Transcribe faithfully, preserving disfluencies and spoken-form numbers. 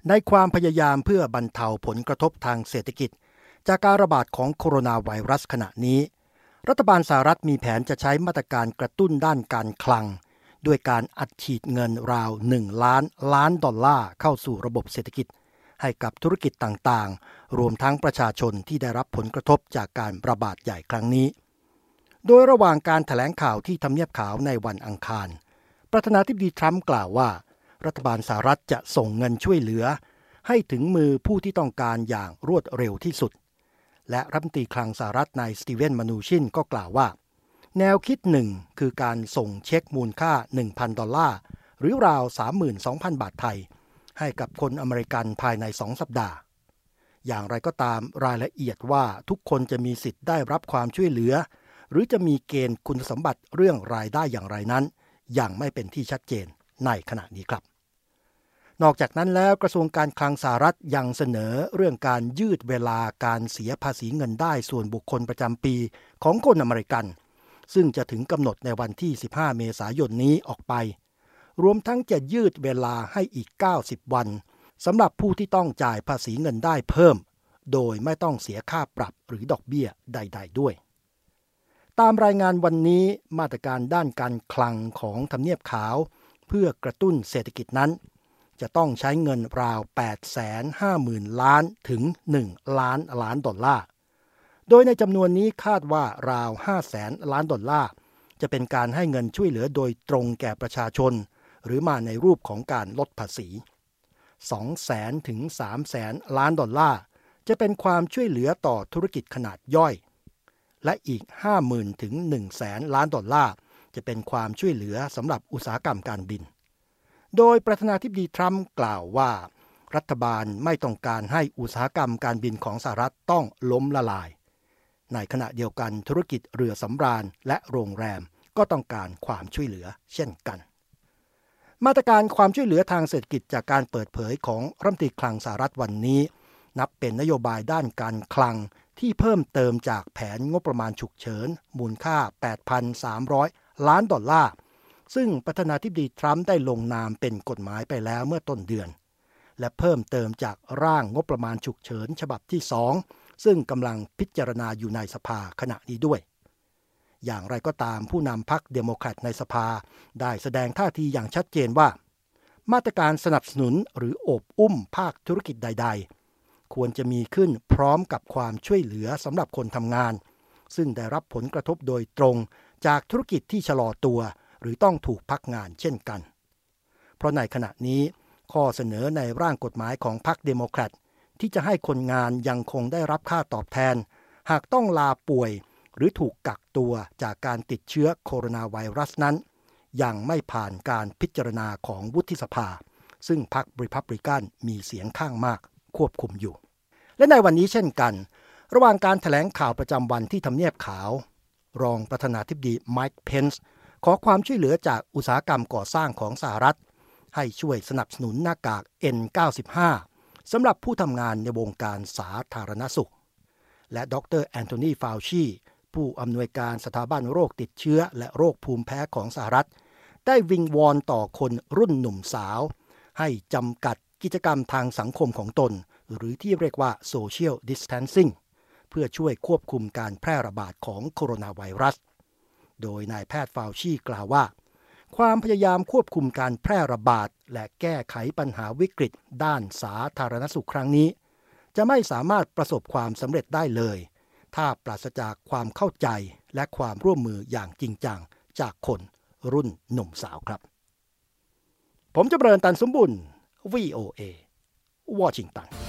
ในความพยายามเพื่อบรรเทาผลกระทบทางเศรษฐกิจจากการระบาดของโคโรนาไวรัสขณะนี้รัฐบาลสหรัฐมีแผนจะใช้มาตรการกระตุ้นด้านการคลังด้วยการอัดฉีดเงินราวหนึ่งล้านล้านดอลลาร์เข้าสู่ระบบเศรษฐกิจให้กับธุรกิจต่างๆรวมทั้งประชาชนที่ได้รับผลกระทบจากการระบาดใหญ่ครั้งนี้โดยระหว่างการแถลงข่าวที่ทำเนียบขาวในวันอังคารประธานาธิบดีทรัมป์กล่าวว่ารัฐบาลสหรัฐจะส่งเงินช่วยเหลือให้ถึงมือผู้ที่ต้องการอย่างรวดเร็วที่สุดและรัฐมนตรีคลังสหรัฐนายสตีเวนมานูชินก็กล่าวว่าแนวคิดหนึ่งคือการส่งเช็คมูลค่า หนึ่งพัน ดอลลาร์หรือราว สามหมื่นสองพัน บาทไทยให้กับคนอเมริกันภายในสองสัปดาห์อย่างไรก็ตามรายละเอียดว่าทุกคนจะมีสิทธิ์ได้รับความช่วยเหลือหรือจะมีเกณฑ์คุณสมบัติเรื่องรายได้อย่างไรนั้นยังไม่เป็นที่ชัดเจนในขณะนี้ครับนอกจากนั้นแล้วกระทรวงการคลังสหรัฐยังเสนอเรื่องการยืดเวลาการเสียภาษีเงินได้ส่วนบุคคลประจำปีของคนอเมริกันซึ่งจะถึงกำหนดในวันที่สิบห้าเมษายนนี้ออกไปรวมทั้งจะยืดเวลาให้อีกเก้าสิบวันสำหรับผู้ที่ต้องจ่ายภาษีเงินได้เพิ่มโดยไม่ต้องเสียค่าปรับหรือดอกเบี้ยใดๆด้วยตามรายงานวันนี้มาตรการด้านการคลังของทำเนียบขาวเพื่อกระตุ้นเศรษฐกิจนั้นจะต้องใช้เงินราว แปดแสนห้าหมื่น ล้านถึงหนึ่งล้านล้านดอลลาร์โดยในจำนวนนี้คาดว่าราว ห้าแสน ล้านดอลลาร์จะเป็นการให้เงินช่วยเหลือโดยตรงแก่ประชาชนหรือมาในรูปของการลดภาษี สองแสน ถึง สามแสน ล้านดอลลาร์จะเป็นความช่วยเหลือต่อธุรกิจขนาดย่อยและอีก ห้าหมื่น ถึง หนึ่งแสน ล้านดอลลาร์จะเป็นความช่วยเหลือสำหรับอุตสาหกรรมการบินโดยประธานาธิบดีทรัมป์กล่าวว่ารัฐบาลไม่ต้องการให้อุตสาหกรรมการบินของสหรัฐต้องล้มละลายในขณะเดียวกันธุรกิจเรือสำราญและโรงแรมก็ต้องการความช่วยเหลือเช่นกันมาตรการความช่วยเหลือทางเศรษฐกิจจากการเปิดเผยของรัฐมนตรีคลังสหรัฐวันนี้นับเป็นนโยบายด้านการคลังที่เพิ่มเติมจากแผนงบประมาณฉุกเฉินมูลค่า แปดพันสามร้อย ล้านดอลลาร์ซึ่งประธานาธิบดีทรัมป์ได้ลงนามเป็นกฎหมายไปแล้วเมื่อต้นเดือนและเพิ่มเติมจากร่างงบประมาณฉุกเฉินฉบับที่สองซึ่งกำลังพิจารณาอยู่ในสภาขณะนี้ด้วยอย่างไรก็ตามผู้นำพรรคเดโมแครตในสภาได้แสดงท่าทีอย่างชัดเจนว่ามาตรการสนับสนุนหรือโอบอุ้มภาคธุรกิจใดๆควรจะมีขึ้นพร้อมกับความช่วยเหลือสำหรับคนทำงานซึ่งได้รับผลกระทบโดยตรงจากธุรกิจที่ชะลอตัวหรือต้องถูกพักงานเช่นกันเพราะในขณะนี้ข้อเสนอในร่างกฎหมายของพรรคเดโมแครตที่จะให้คนงานยังคงได้รับค่าตอบแทนหากต้องลาป่วยหรือถูกกักตัวจากการติดเชื้อโคโรนาไวรัสนั้นยังไม่ผ่านการพิจารณาของวุฒิสภาซึ่งพรรครีพับลิกันมีเสียงข้างมากควบคุมอยู่และในวันนี้เช่นกันระหว่างการแถลงข่าวประจำวันที่ทำเนียบขาวรองประธานาธิบดีไมค์เพนซ์ขอความช่วยเหลือจากอุตสาหกรรมก่อสร้างของสหรัฐให้ช่วยสนับสนุนหน้ากาก เอ็น เก้าสิบห้า สำหรับผู้ทำงานในวงการสาธารณสุขและดรแอนโทนีฟาวชีผู้อำนวยการสถาบันโรคติดเชื้อและโรคภูมิแพ้ของสหรัฐได้วิงวอนต่อคนรุ่นหนุ่มสาวให้จำกัดกิจกรรมทางสังคมของตนหรือที่เรียกว่า Social Distancing เพื่อช่วยควบคุมการแพร่ระบาดของโคโรนาไวรัสโดยนายแพทย์ฟาวชีกล่าวว่าความพยายามควบคุมการแพร่ระบาดและแก้ไขปัญหาวิกฤตด้านสาธารณสุขครั้งนี้จะไม่สามารถประสบความสำเร็จได้เลยถ้าปราศจากความเข้าใจและความร่วมมืออย่างจริงจังจากคนรุ่นหนุ่มสาวครับผมจำเริญ ตันสมบุญ วี โอ เอ วอชิงตัน